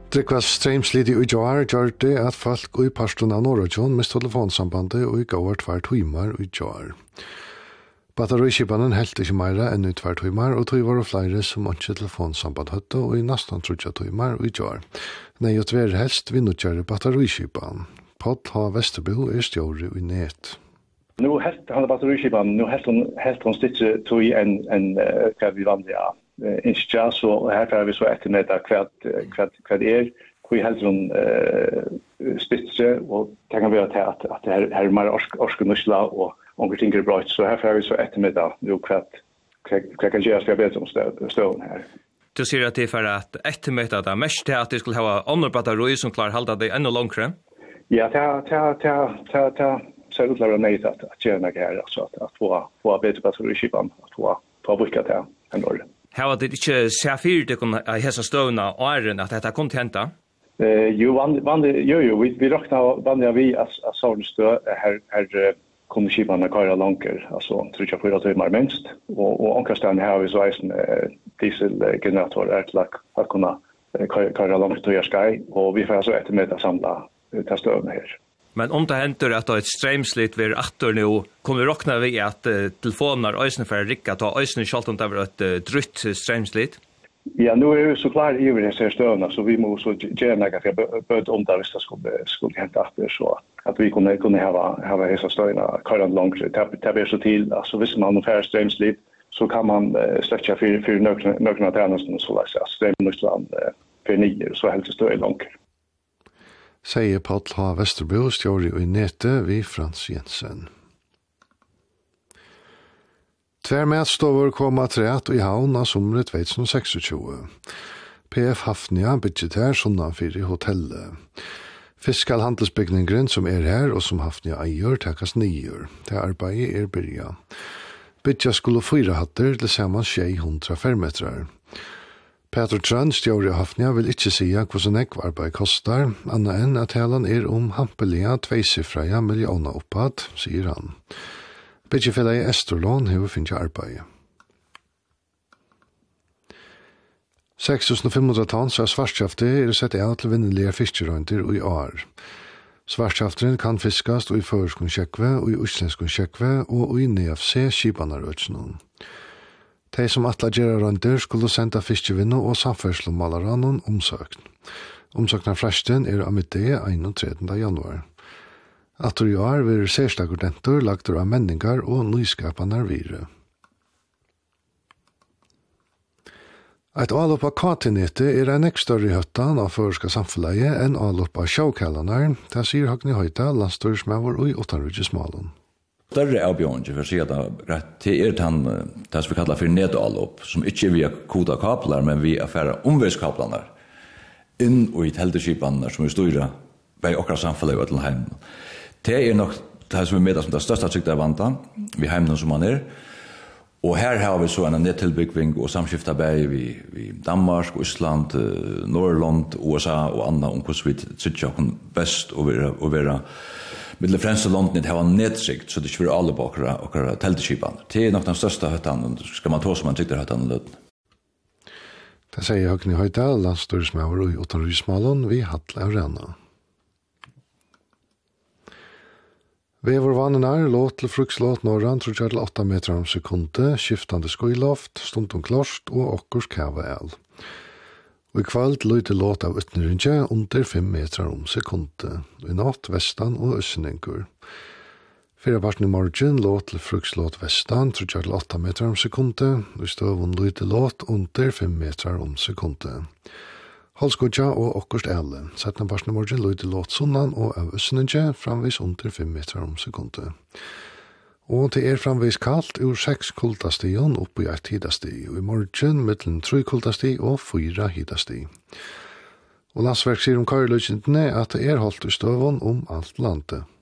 Drikva streamslitt i jar gjør det at folk i parsten av Norrøtjon mist telefonsambandet og gikk over 2 timer i jar. Batteriskipanen helt ikke mer enn i 2 timer, og tog var flere som ikke telefonsamband høtte, og i nesten 3 timer i jar. Nei, og tver helst vi nødgjør batteriskipanen. Paul H. Vesterbo stjåre i net. Nu helt han batteriskipanen, nu helt hon stitcher tog i en hva vi vanliga. Ikke så her får vi så etter med hva hvor helt hun stitcher, og det kan være til at det her mer orske nusla og onker ting bra, så her får vi så etter med hva kan gjøres for bedre om støven her. Du sier at det er for at ettermøte det mest til at de skulle ha andre batteri som klarer å holde det enda langere? Ja, så er det utlærer meg at gjøre meg her, altså at få bedre batteriskipan, at få brukt det enn året. Her var det ikke særfyrt det kunne hese støvna åren at dette kunne hente? Jo, vi råkner vanlig vi at sånn støv her kunne skipene kare langer, altså 3-4 timer minst, og omkastene her har vi så eisen dieselgeneratorer til at kunne kare langer til skai, og vi får altså etter med å samle til støvene her. Men om det henter at et streamslitt ved atter nå, kunne vi råkne vi at telefoner øysene for å rikke til øysene selv om det var et drutt streamslitt? Ja, nu er vi så klar i over disse støvene, så vi må så gjerne at jeg bød om det hvis det skulle hente etter, så at vi kunne ha disse støvene karant langt. Det blir så til, altså hvis man har færre streamslitt, så kan man slette for nøkken av tjenesten, så la seg streamslitt for 9, så helst støv langt. Sier Paul H. Vesterbo, stjåre i nete ved Frans Jensen. 2 matstover kom atræt i havn av somret 2026. PF Hafnia bygget her sunnanfyr i hotellet. Fiskalhandelsbygningen som her og som Hafnia eier takas nyer. Det arbeidet byrja. Bygget skulle 4 hatter til sammen 600 fermetrar. Peter Trønd, stjåre i Hafnia, vil ikke si hvordan arbeid kostar, annet enn at helan om hampelige 2-siffrige millioner oppad, sier han. Byggefellet i Esterlån har finnet arbeid. 6.500 tons av svartskjaftet sett av til vinnelige fiskerøynter i år. Svartskjaften kan fiskast i føreskun kjekve, i uslenskun kjekve og i NFC-skipanarøtsnån. De som atla gjerra rønter skulle senda fiskevinno og samferdslommalarannon omsøkt. Omsøkna fresten av middag 31. januar. Atter i år vil særstakurdentor lagter av menningar og nyskapanar vire. Et avlopp av katinete en større høttan av føreska samfunnet enn avlopp av sjåkallanar, det sier Høgni Høyta, landstørsmæver og i Åttanrydgesmalen. Større avbjørning for å si at det det som vi kallar for nedallopp, som ikke er via koda kablar, men via affæra omveiskablarna inn og i telteskipene som er styrer bei okra samfunnet og til heimen. Det nok det som vi med som det største trykta vanta, vi heimen som man og her har vi så en nettilbygging og samskifta bei vi Danmark, Island, Norrland, USA og andre om hvordan vi sitter best å være Middle Fransk London har nedsikt, så det ikke vil alle på okra telteskipene. Det nok den største høytan, skal man ta som man tykter høytan løten. Det sier Høgni Høyta, landstørsmæver i Åttanrydgesmalen, vi Hatle og Rena. Vevervanen låt til frukslåt norran, tror jeg til 8 meter om sekundet, skiftande skoiloft, stundom klost og okkurs kava-el. Og i kveld løyde låt av utnyrringe under 5 meter om sekundet, i natt vestan og øssenengur. Fyrirparten i morgen låt til frukslåt vestan, tror jeg til 8 meter om sekundet, og i støvun løyde låt under 5 meter om sekundet. Halskodja og okkurst ele. Setnaparten i morgen løyde låt sunnan og av øssenenge framvis under 5 meter om sekundet. Og det framvis kallt ur 6 kultastion oppi 1 hidasti, og i morgen mittlen 3 kultasti og 4 hidasti. Og landsverk sier om kareløysintene at det holdt i støvun om alt landet.